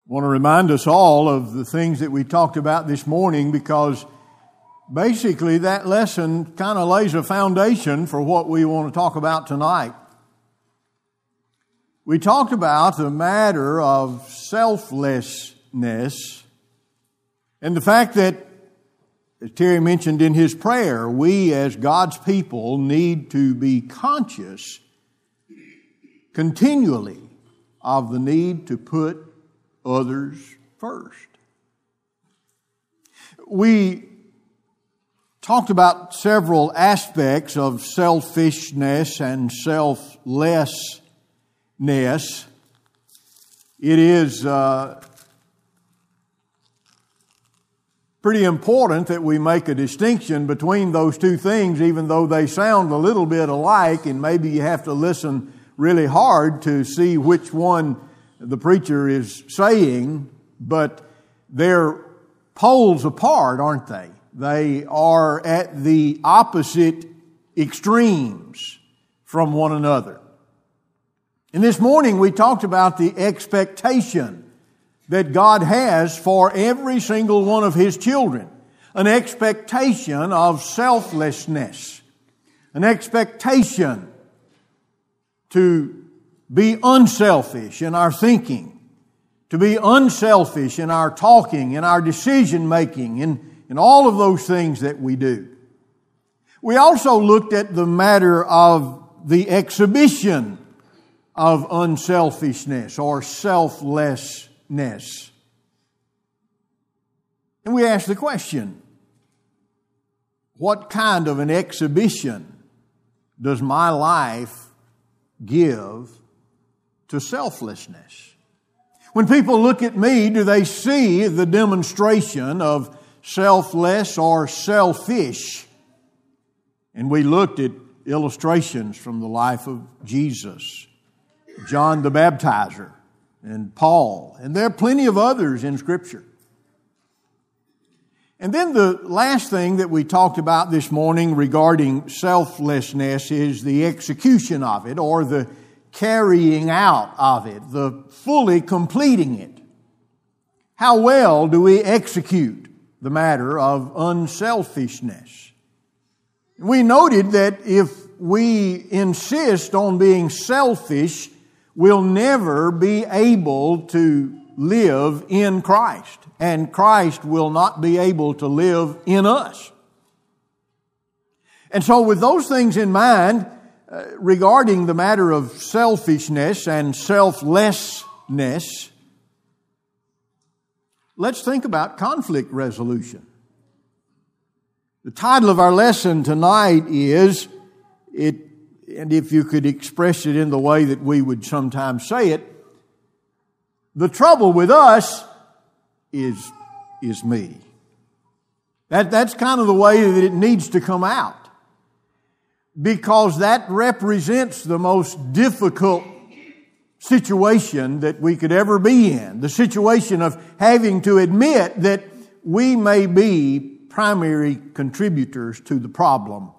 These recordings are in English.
want to remind us all of the things that we talked about this morning, because basically that lesson kind of lays a foundation for what we want to talk about tonight. We talked about the matter of selflessness and the fact that, as Terry mentioned in his prayer, we as God's people need to be conscious continually of the need to put others first. We talked about several aspects of selfishness and selflessness. It is pretty important that we make a distinction between those two things, even though they sound a little bit alike, and maybe you have to listen really hard to see which one the preacher is saying, but they're poles apart, aren't they? They are at the opposite extremes from one another. And this morning we talked about the expectation that God has for every single one of His children. An expectation of selflessness. An expectation to be unselfish in our thinking. To be unselfish in our talking, in our decision making, in all of those things that we do. We also looked at the matter of the exhibition of unselfishness or selflessness. And we asked the question, what kind of an exhibition does my life give to selflessness? When people look at me, do they see the demonstration of selfless or selfish? And we looked at illustrations from the life of Jesus, John the Baptizer, and Paul, and there are plenty of others in Scripture. And then the last thing that we talked about this morning regarding selflessness is the execution of it, or the carrying out of it, the fully completing it. How well do we execute the matter of unselfishness? We noted that if we insist on being selfish, we'll never be able to live in Christ, and Christ will not be able to live in us. And so with those things in mind, regarding the matter of selfishness and selflessness, let's think about conflict resolution. The title of our lesson tonight is, and if you could express it in the way that we would sometimes say it, the trouble with us is me. That's kind of the way that it needs to come out, because that represents the most difficult situation that we could ever be in. The situation of having to admit that we may be primary contributors to the problem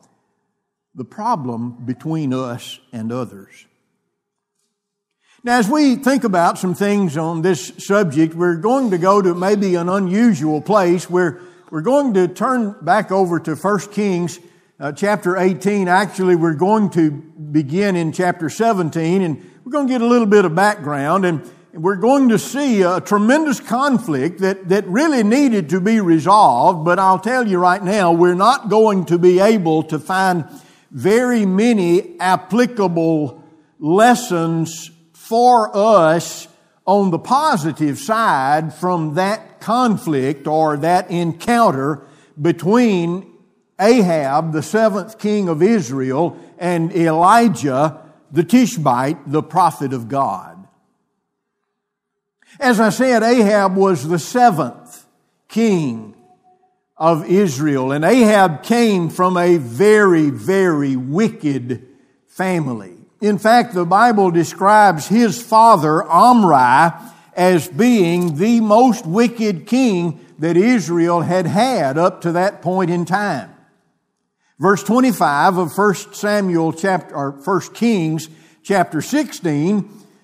between us and others. Now, as we think about some things on this subject, we're going to go to maybe an unusual place where we're going to turn back over to 1 Kings chapter 18. Actually, we're going to begin in chapter 17, and we're going to get a little bit of background, and we're going to see a tremendous conflict that really needed to be resolved. But I'll tell you right now, we're not going to be able to find very many applicable lessons for us on the positive side from that conflict or that encounter between Ahab, the seventh king of Israel, and Elijah, the Tishbite, the prophet of God. As I said, Ahab was the seventh king of Israel, and Ahab came from a very, very wicked family. In fact, the Bible describes his father, Omri, as being the most wicked king that Israel had had up to that point in time. Verse 25 of 1 Kings chapter 16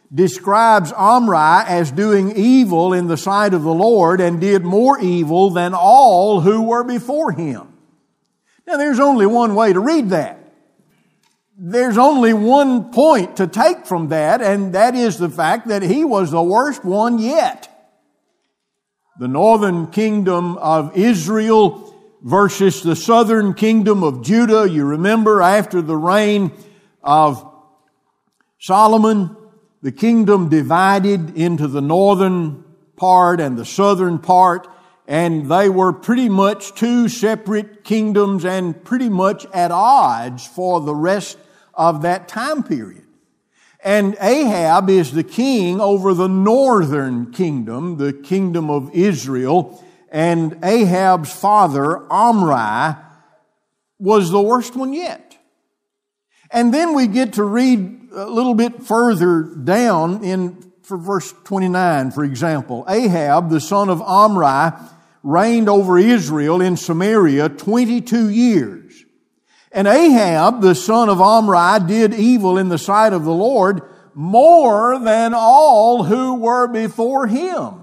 describes Omri as doing evil in the sight of the Lord and did more evil than all who were before him. Now there's only one way to read that. There's only one point to take from that, and that is the fact that he was the worst one yet. The northern kingdom of Israel versus the southern kingdom of Judah. You remember after the reign of Solomon, the kingdom divided into the northern part and the southern part, and they were pretty much two separate kingdoms and pretty much at odds for the rest of that time period. And Ahab is the king over the northern kingdom, the kingdom of Israel, and Ahab's father, Omri, was the worst one yet. And then we get to read a little bit further down for verse 29, for example. Ahab, the son of Omri, reigned over Israel in Samaria 22 years. And Ahab, the son of Omri, did evil in the sight of the Lord more than all who were before him.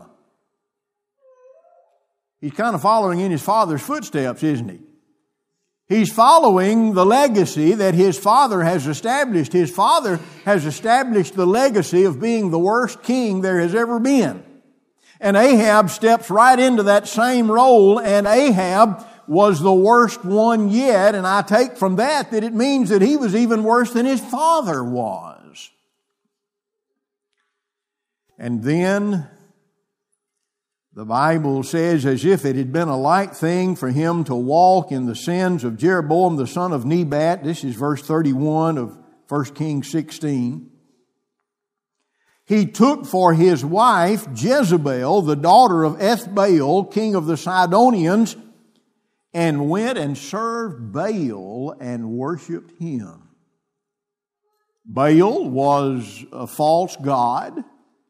He's kind of following in his father's footsteps, isn't he? He's following the legacy that his father has established. His father has established the legacy of being the worst king there has ever been. And Ahab steps right into that same role, and Ahab was the worst one yet, and I take from that it means that he was even worse than his father was. And then the Bible says, as if it had been a light thing for him to walk in the sins of Jeroboam the son of Nebat. This is verse 31 of 1 Kings 16. He took for his wife Jezebel, the daughter of Ethbaal, king of the Sidonians, and went and served Baal and worshiped him. Baal was a false god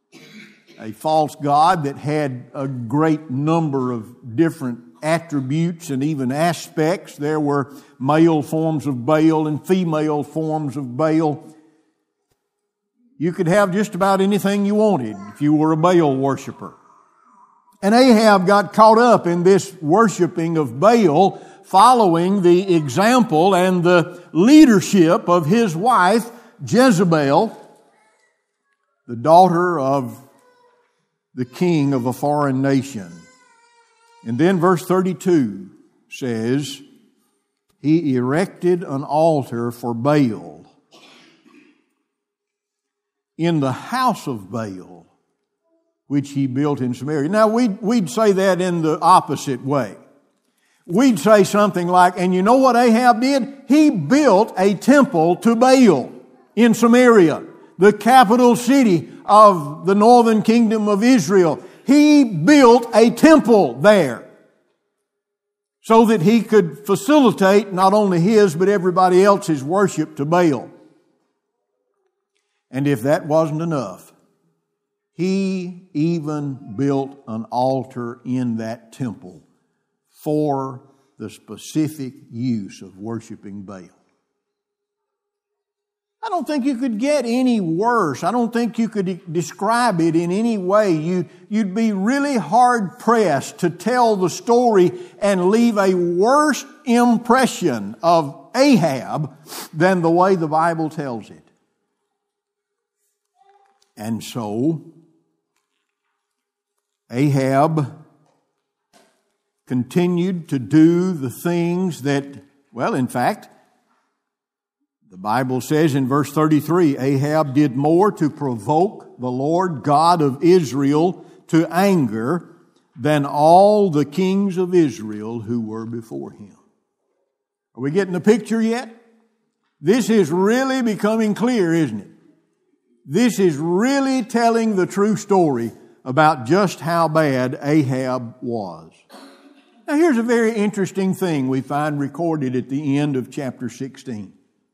that had a great number of different attributes and even aspects. There were male forms of Baal and female forms of Baal. You could have just about anything you wanted if you were a Baal worshiper. And Ahab got caught up in this worshiping of Baal, following the example and the leadership of his wife, Jezebel, the daughter of the king of a foreign nation. And then verse 32 says, he erected an altar for Baal in the house of Baal, which he built in Samaria. Now, we'd say that in the opposite way. We'd say something like, and you know what Ahab did? He built a temple to Baal in Samaria, the capital city of the northern kingdom of Israel. He built a temple there so that he could facilitate not only his but everybody else's worship to Baal. And if that wasn't enough, he even built an altar in that temple for the specific use of worshiping Baal. I don't think you could get any worse. I don't think you could describe it in any way. You'd be really hard-pressed to tell the story and leave a worse impression of Ahab than the way the Bible tells it. And so, Ahab continued to do the things that, well, in fact, the Bible says in verse 33, Ahab did more to provoke the Lord God of Israel to anger than all the kings of Israel who were before him. Are we getting the picture yet? This is really becoming clear, isn't it? This is really telling the true story about just how bad Ahab was. Now here's a very interesting thing we find recorded at the end of chapter 16.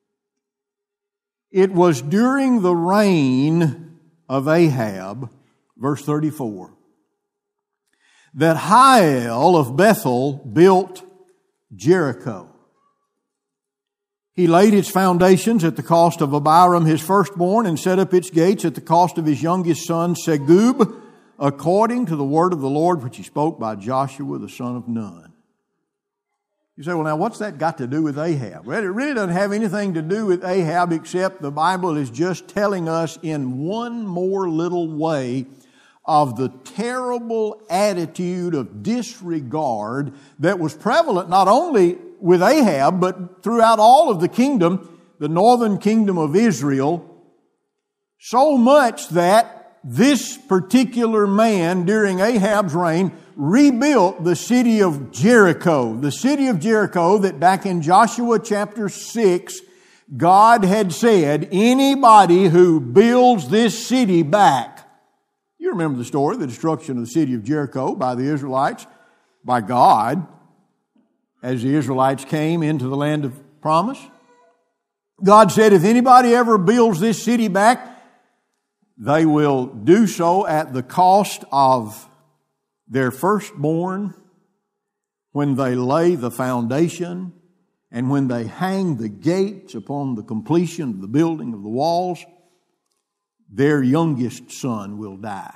It was during the reign of Ahab, verse 34, that Hiel of Bethel built Jericho. He laid its foundations at the cost of Abiram his firstborn, and set up its gates at the cost of his youngest son Segub, according to the word of the Lord which he spoke by Joshua the son of Nun. You say, well, now what's that got to do with Ahab? Well, it really doesn't have anything to do with Ahab, except the Bible is just telling us in one more little way of the terrible attitude of disregard that was prevalent not only with Ahab, but throughout all of the kingdom, the northern kingdom of Israel, so much that this particular man during Ahab's reign rebuilt the city of Jericho. The city of Jericho that back in Joshua chapter 6, God had said, anybody who builds this city back. You remember the story, the destruction of the city of Jericho by the Israelites, by God, as the Israelites came into the land of promise. God said, if anybody ever builds this city back, they will do so at the cost of their firstborn, when they lay the foundation and when they hang the gates upon the completion of the building of the walls, their youngest son will die.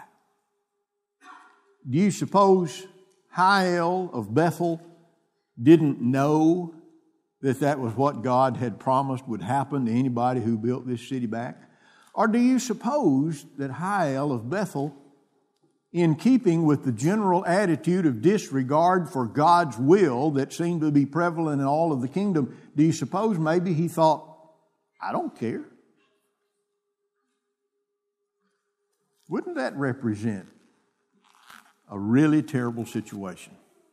Do you suppose Hiel of Bethel didn't know that that was what God had promised would happen to anybody who built this city back? Or do you suppose that Hiel of Bethel, in keeping with the general attitude of disregard for God's will that seemed to be prevalent in all of the kingdom, do you suppose maybe he thought, I don't care? Wouldn't that represent a really terrible situation?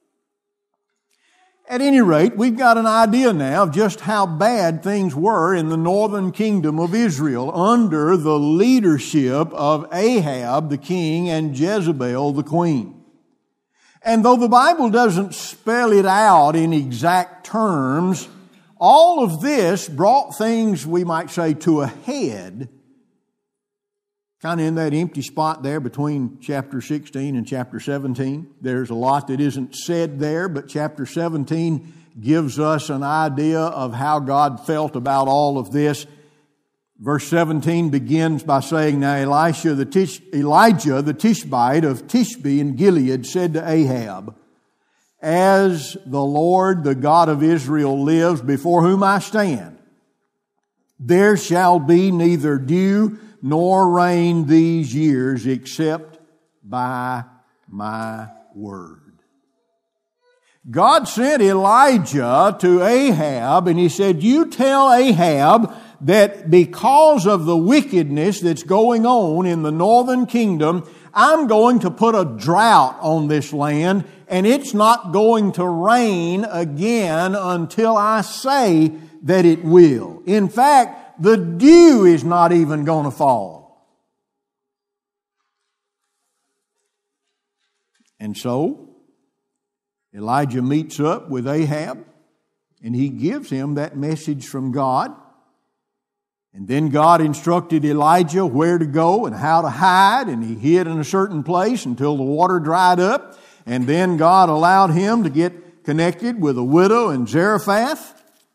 At any rate, we've got an idea now of just how bad things were in the northern kingdom of Israel under the leadership of Ahab the king and Jezebel the queen. And though the Bible doesn't spell it out in exact terms, all of this brought things, we might say, to a head, kind of in that empty spot there between chapter 16 and chapter 17. There's a lot that isn't said there, but chapter 17 gives us an idea of how God felt about all of this. Verse 17 begins by saying, Now Elijah the Tishbite of Tishbe in Gilead said to Ahab, As the Lord, the God of Israel, lives, before whom I stand, there shall be neither dew nor rain these years except by my word. God sent Elijah to Ahab and he said, you tell Ahab that because of the wickedness that's going on in the northern kingdom, I'm going to put a drought on this land and it's not going to rain again until I say that it will. In fact, the dew is not even going to fall. And so, Elijah meets up with Ahab and he gives him that message from God. And then God instructed Elijah where to go and how to hide, and he hid in a certain place until the water dried up. And then God allowed him to get connected with a widow in Zarephath.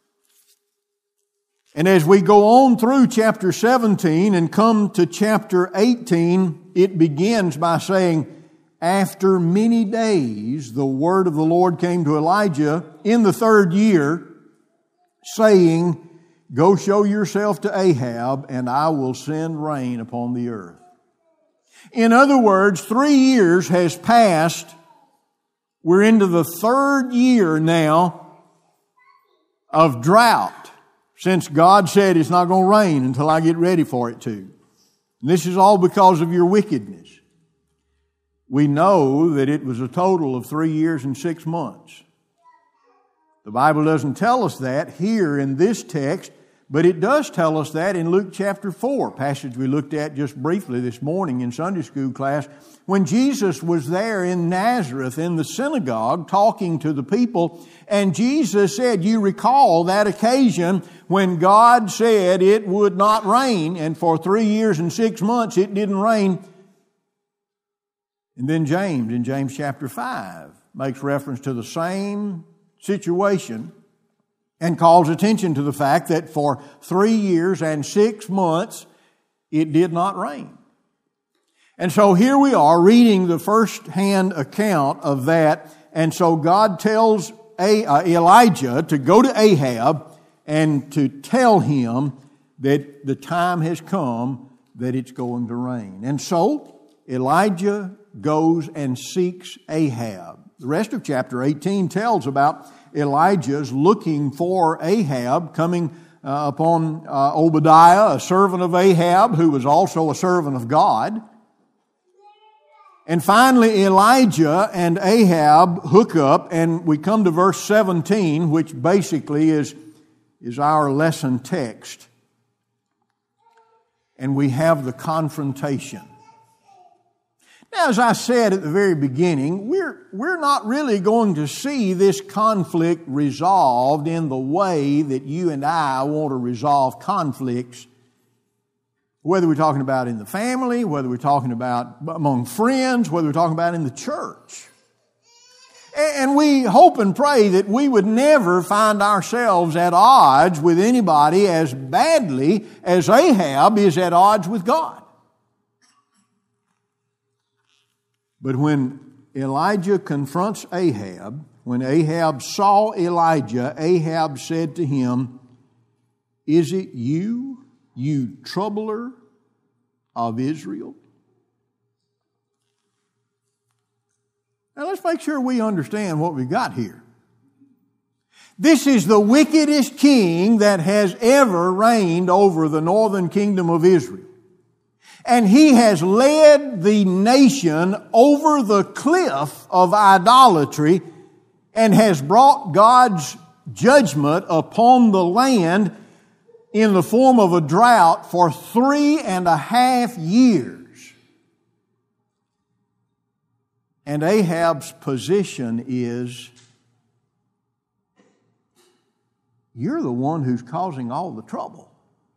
And as we go on through chapter 17 and come to chapter 18, it begins by saying, after many days, the word of the Lord came to Elijah in the 3rd year, saying, Go show yourself to Ahab, and I will send rain upon the earth. In other words, 3 years has passed. We're into the 3rd year now of drought, since God said it's not going to rain until I get ready for it to. And this is all because of your wickedness. We know that it was a total of 3 years and 6 months. The Bible doesn't tell us that here in this text, but it does tell us that in Luke chapter 4, passage we looked at just briefly this morning in Sunday school class, when Jesus was there in Nazareth in the synagogue talking to the people, and Jesus said, you recall that occasion when God said it would not rain, and for 3 years and 6 months it didn't rain. And then James, in James chapter 5, makes reference to the same situation and calls attention to the fact that for 3 years and 6 months it did not rain. And so here we are reading the first-hand account of that. And so God tells Elijah to go to Ahab and to tell him that the time has come that it's going to rain. And so Elijah goes and seeks Ahab. The rest of chapter 18 tells about Elijah's looking for Ahab, coming upon Obadiah, a servant of Ahab, who was also a servant of God. And finally, Elijah and Ahab hook up, and we come to verse 17, which basically is our lesson text. And we have the confrontation. Now, as I said at the very beginning, we're not really going to see this conflict resolved in the way that you and I want to resolve conflicts, whether we're talking about in the family, whether we're talking about among friends, whether we're talking about in the church. And we hope and pray that we would never find ourselves at odds with anybody as badly as Ahab is at odds with God. But when Elijah confronts Ahab, when Ahab saw Elijah, Ahab said to him, "Is it you, you troubler of Israel?" Now let's make sure we understand what we've got here. This is the wickedest king that has ever reigned over the northern kingdom of Israel. And he has led the nation over the cliff of idolatry and has brought God's judgment upon the land in the form of a drought for 3.5 years. And Ahab's position is, you're the one who's causing all the trouble.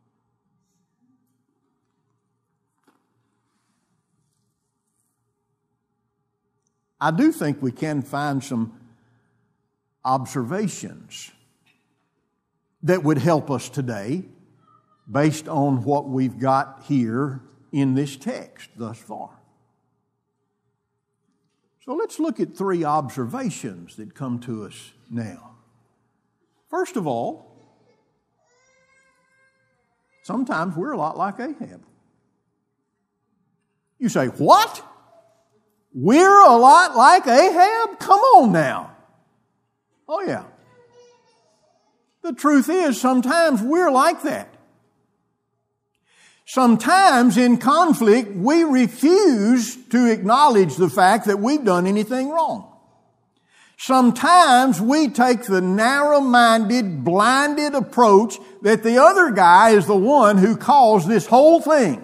I do think we can find some observations that would help us today based on what we've got here in this text thus far. So let's look at 3 observations that come to us now. First of all, sometimes we're a lot like Ahab. You say, what? We're a lot like Ahab? Come on now. Oh yeah. The truth is, sometimes we're like that. Sometimes in conflict, we refuse to acknowledge the fact that we've done anything wrong. Sometimes we take the narrow-minded, blinded approach that the other guy is the one who caused this whole thing.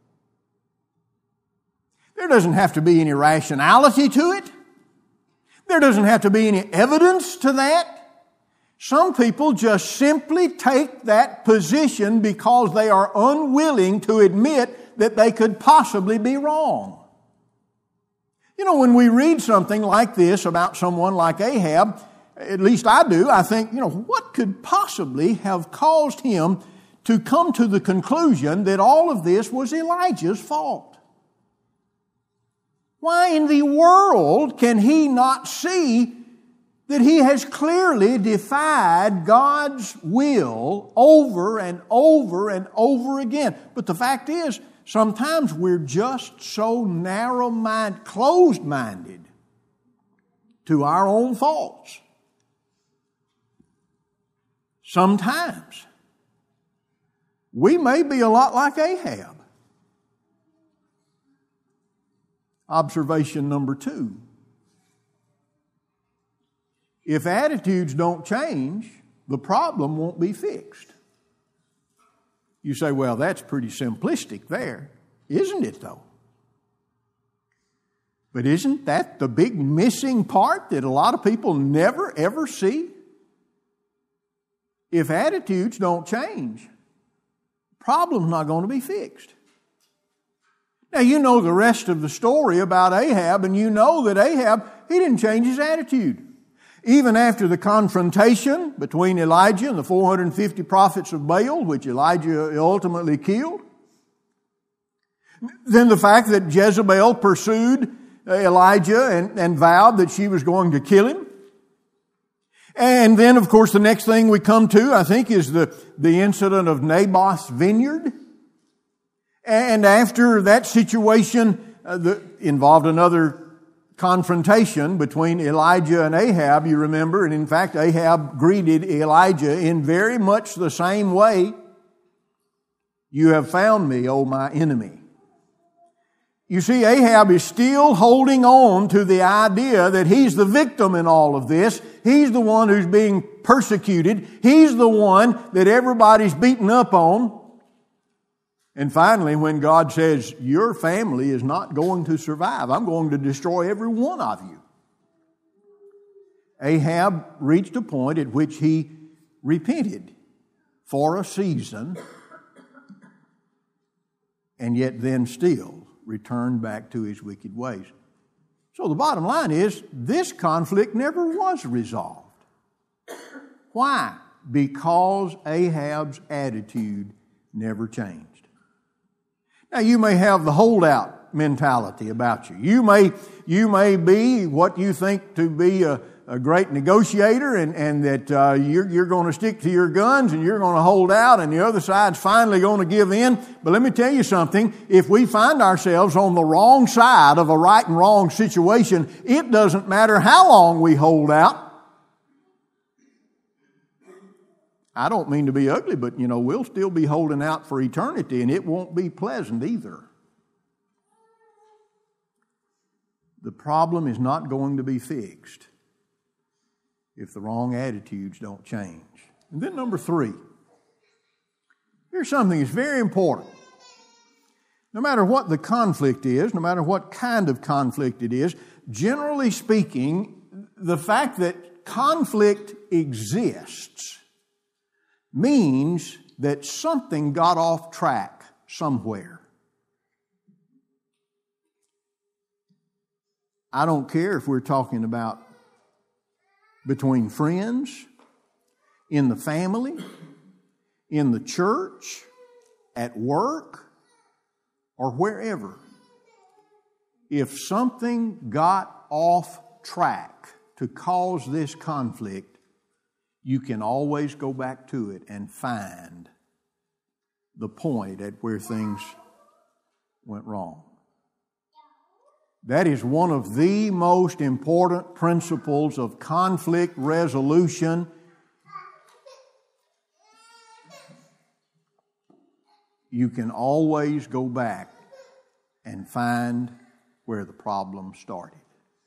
There doesn't have to be any rationality to it. There doesn't have to be any evidence to that. Some people just simply take that position because they are unwilling to admit that they could possibly be wrong. You know, when we read something like this about someone like Ahab, at least I do, I think, what could possibly have caused him to come to the conclusion that all of this was Elijah's fault? Why in the world can he not see that he has clearly defied God's will over and over and over again? But the fact is, sometimes we're just so narrow-minded, closed-minded to our own faults. Sometimes we may be a lot like Ahab. Observation number 2. If attitudes don't change, the problem won't be fixed. You say, well, that's pretty simplistic there. Isn't it, though? But isn't that the big missing part that a lot of people never, ever see? If attitudes don't change, the problem's not going to be fixed. Now, you know the rest of the story about Ahab, and you know that Ahab, he didn't change his attitude. Even after the confrontation between Elijah and the 450 prophets of Baal, which Elijah ultimately killed. Then the fact that Jezebel pursued Elijah and vowed that she was going to kill him. And then, of course, the next thing we come to, I think, is the incident of Naboth's vineyard. And after that situation involved another confrontation between Elijah and Ahab, you remember, and in fact Ahab greeted Elijah in very much the same way. You have found me, O my enemy. You see, Ahab is still holding on to the idea that he's the victim in all of this. He's the one who's being persecuted. He's the one that everybody's beaten up on. And finally, when God says, your family is not going to survive, I'm going to destroy every one of you, Ahab reached a point at which he repented for a season, and yet then still returned back to his wicked ways. So the bottom line is, this conflict never was resolved. Why? Because Ahab's attitude never changed. Now, you may have the holdout mentality about you. You may be what you think to be a great negotiator and that you're going to stick to your guns and you're going to hold out and the other side's finally going to give in. But let me tell you something. If we find ourselves on the wrong side of a right and wrong situation, it doesn't matter how long we hold out. I don't mean to be ugly, but, we'll still be holding out for eternity, and it won't be pleasant either. The problem is not going to be fixed if the wrong attitudes don't change. And then number 3. Here's something that's very important. No matter what the conflict is, no matter what kind of conflict it is, generally speaking, the fact that conflict exists means that something got off track somewhere. I don't care if we're talking about between friends, in the family, in the church, at work, or wherever. If something got off track to cause this conflict, you can always go back to it and find the point at where things went wrong. That is one of the most important principles of conflict resolution. You can always go back and find where the problem started.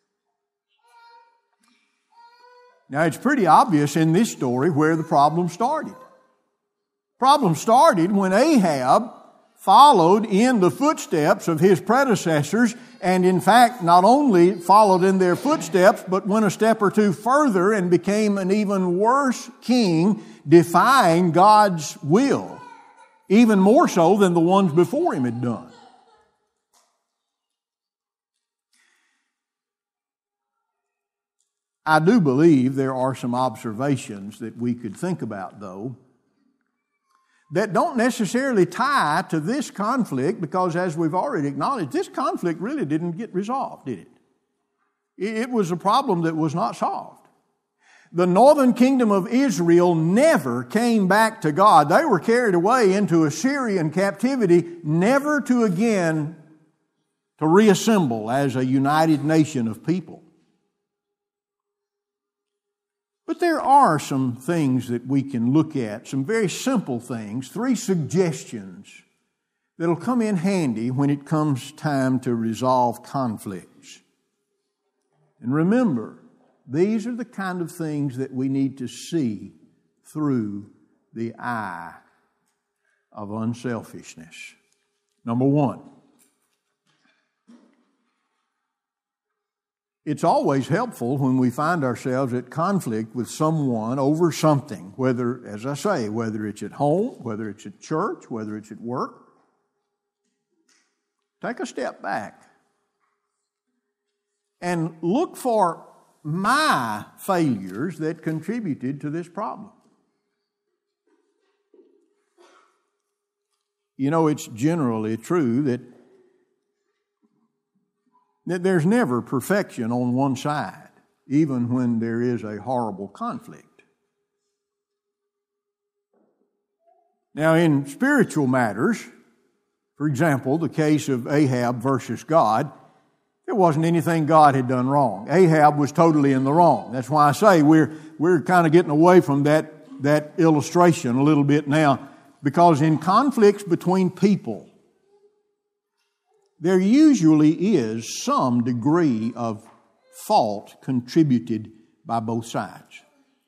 Now, it's pretty obvious in this story where the problem started. The problem started when Ahab followed in the footsteps of his predecessors, and in fact, not only followed in their footsteps, but went a step or two further and became an even worse king, defying God's will, even more so than the ones before him had done. I do believe there are some observations that we could think about, though, that don't necessarily tie to this conflict, because as we've already acknowledged, this conflict really didn't get resolved, did it? It was a problem that was not solved. The northern kingdom of Israel never came back to God. They were carried away into Assyrian captivity, never to again to reassemble as a united nation of people. But there are some things that we can look at, some very simple things, 3 suggestions that'll come in handy when it comes time to resolve conflicts. And remember, these are the kind of things that we need to see through the eye of unselfishness. Number 1, it's always helpful when we find ourselves at conflict with someone over something, whether, as I say, whether it's at home, whether it's at church, whether it's at work. Take a step back and look for my failures that contributed to this problem. You know, it's generally true that there's never perfection on one side, even when there is a horrible conflict. Now, in spiritual matters, for example, the case of Ahab versus God, there wasn't anything God had done wrong. Ahab was totally in the wrong. That's why I say we're kind of getting away from that illustration a little bit now, because in conflicts between people, there usually is some degree of fault contributed by both sides.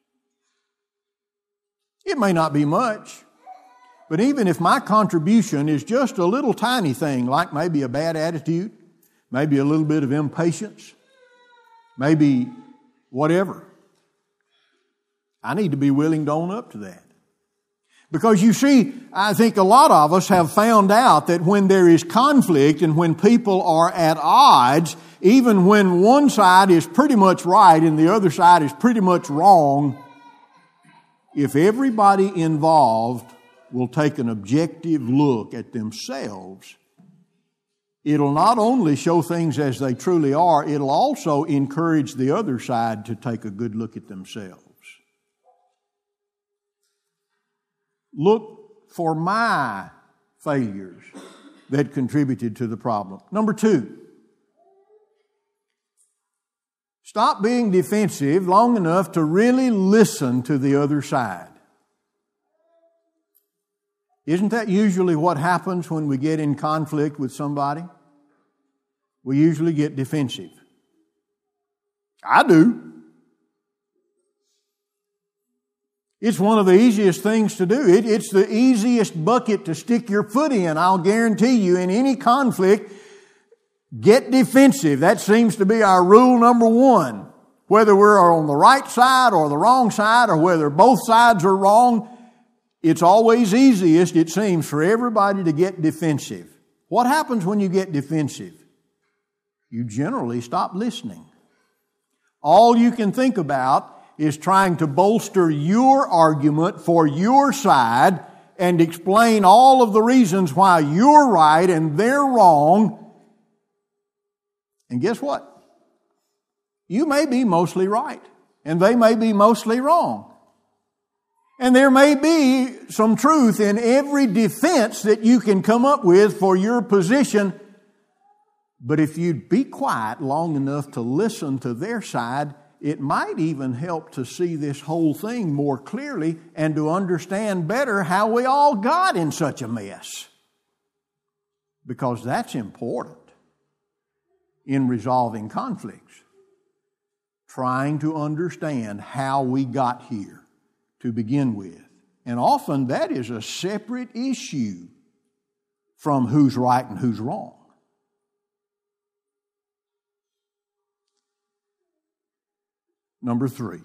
It may not be much, but even if my contribution is just a little tiny thing, like maybe a bad attitude, maybe a little bit of impatience, maybe whatever, I need to be willing to own up to that. Because you see, I think a lot of us have found out that when there is conflict and when people are at odds, even when one side is pretty much right and the other side is pretty much wrong, if everybody involved will take an objective look at themselves, it'll not only show things as they truly are, it'll also encourage the other side to take a good look at themselves. Look for my failures that contributed to the problem. Number 2, stop being defensive long enough to really listen to the other side. Isn't that usually what happens when we get in conflict with somebody? We usually get defensive. I do. It's one of the easiest things to do. It's the easiest bucket to stick your foot in. I'll guarantee you, in any conflict, get defensive. That seems to be our rule number 1. Whether we're on the right side or the wrong side, or whether both sides are wrong, it's always easiest, it seems, for everybody to get defensive. What happens when you get defensive? You generally stop listening. All you can think about is trying to bolster your argument for your side and explain all of the reasons why you're right and they're wrong. And guess what? You may be mostly right, and they may be mostly wrong. And there may be some truth in every defense that you can come up with for your position. But if you'd be quiet long enough to listen to their side, it might even help to see this whole thing more clearly and to understand better how we all got in such a mess. Because that's important in resolving conflicts. Trying to understand how we got here to begin with. And often that is a separate issue from who's right and who's wrong. Number 3.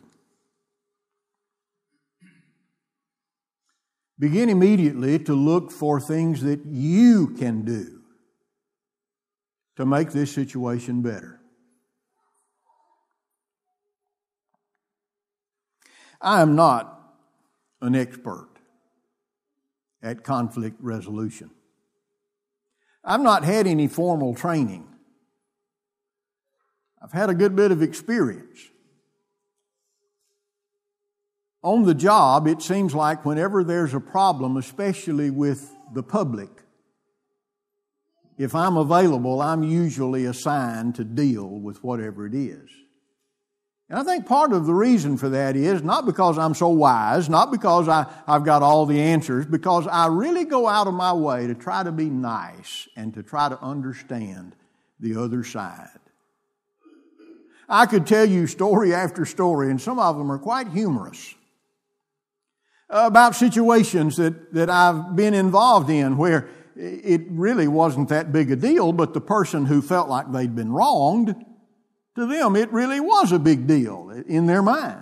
Begin immediately to look for things that you can do to make this situation better. I am not an expert at conflict resolution. I've not had any formal training. I've had a good bit of experience. On the job, it seems like whenever there's a problem, especially with the public, if I'm available, I'm usually assigned to deal with whatever it is. And I think part of the reason for that is not because I'm so wise, not because I've got all the answers, because I really go out of my way to try to be nice and to try to understand the other side. I could tell you story after story, and some of them are quite humorous, about situations that I've been involved in where it really wasn't that big a deal, but the person who felt like they'd been wronged, to them it really was a big deal in their mind.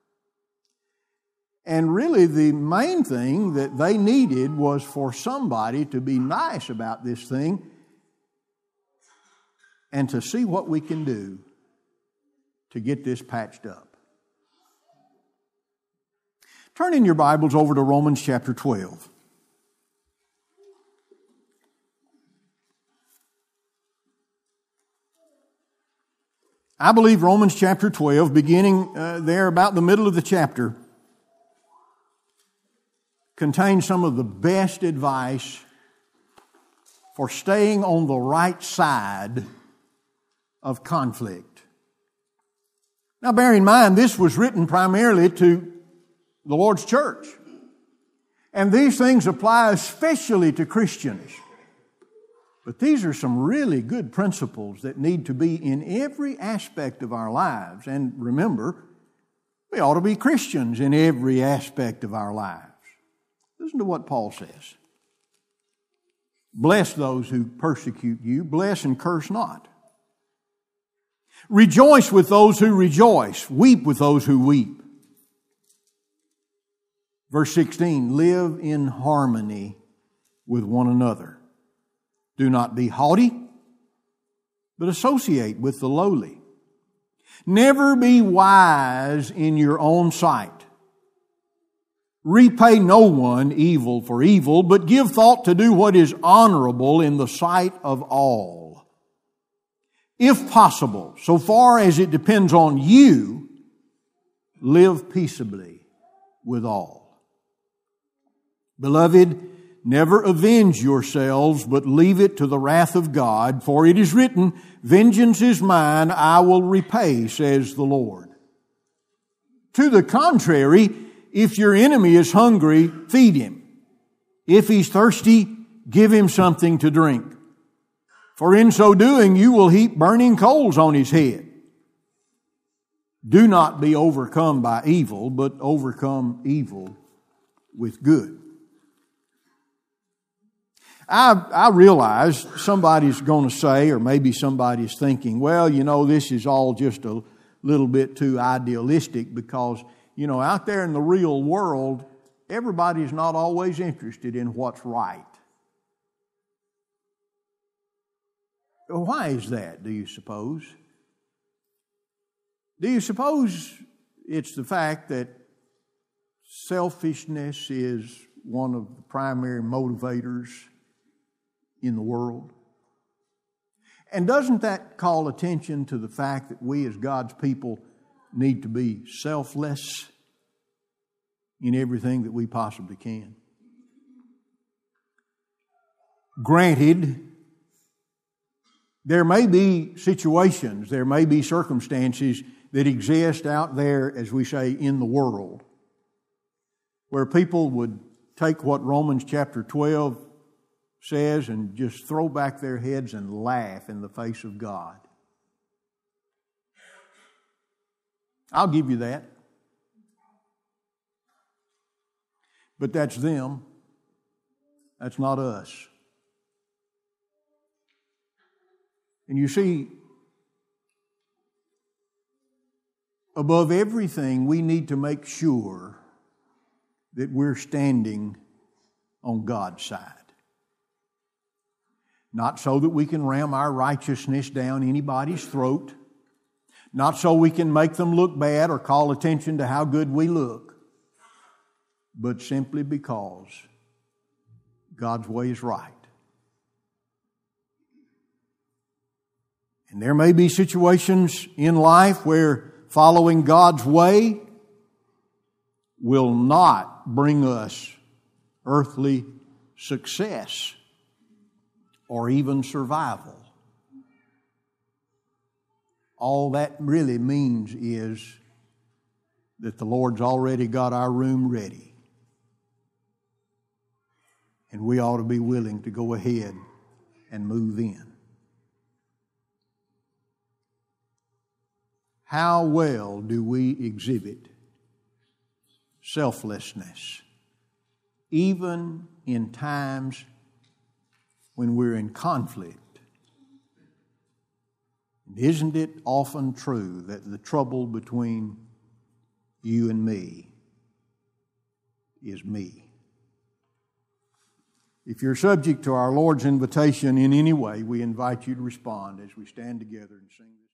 And really the main thing that they needed was for somebody to be nice about this thing and to see what we can do to get this patched up. Turn in your Bibles over to Romans chapter 12. I believe Romans chapter 12, beginning there about the middle of the chapter, contains some of the best advice for staying on the right side of conflict. Now bear in mind, this was written primarily to the Lord's church. And these things apply especially to Christians. But these are some really good principles that need to be in every aspect of our lives. And remember, we ought to be Christians in every aspect of our lives. Listen to what Paul says. Bless those who persecute you. Bless and curse not. Rejoice with those who rejoice. Weep with those who weep. Verse 16, live in harmony with one another. Do not be haughty, but associate with the lowly. Never be wise in your own sight. Repay no one evil for evil, but give thought to do what is honorable in the sight of all. If possible, so far as it depends on you, live peaceably with all. Beloved, never avenge yourselves, but leave it to the wrath of God, for it is written, vengeance is mine, I will repay, says the Lord. To the contrary, if your enemy is hungry, feed him. If he's thirsty, give him something to drink. For in so doing, you will heap burning coals on his head. Do not be overcome by evil, but overcome evil with good. I realize somebody's going to say, or maybe somebody's thinking, well, this is all just a little bit too idealistic because, out there in the real world, everybody's not always interested in what's right. Why is that, do you suppose? Do you suppose it's the fact that selfishness is one of the primary motivators in the world? And doesn't that call attention to the fact that we as God's people need to be selfless in everything that we possibly can? Granted, there may be situations, there may be circumstances that exist out there, as we say, in the world, where people would take what Romans chapter 12 says and just throw back their heads and laugh in the face of God. I'll give you that. But that's them. That's not us. And you see, above everything, we need to make sure that we're standing on God's side. Not so that we can ram our righteousness down anybody's throat. Not so we can make them look bad or call attention to how good we look. But simply because God's way is right. And there may be situations in life where following God's way will not bring us earthly success or even survival. All that really means is that the Lord's already got our room ready. And we ought to be willing to go ahead and move in. How well do we exhibit selflessness, even in times when we're in conflict? Isn't it often true that the trouble between you and me is me? If you're subject to our Lord's invitation in any way, we invite you to respond as we stand together and sing this.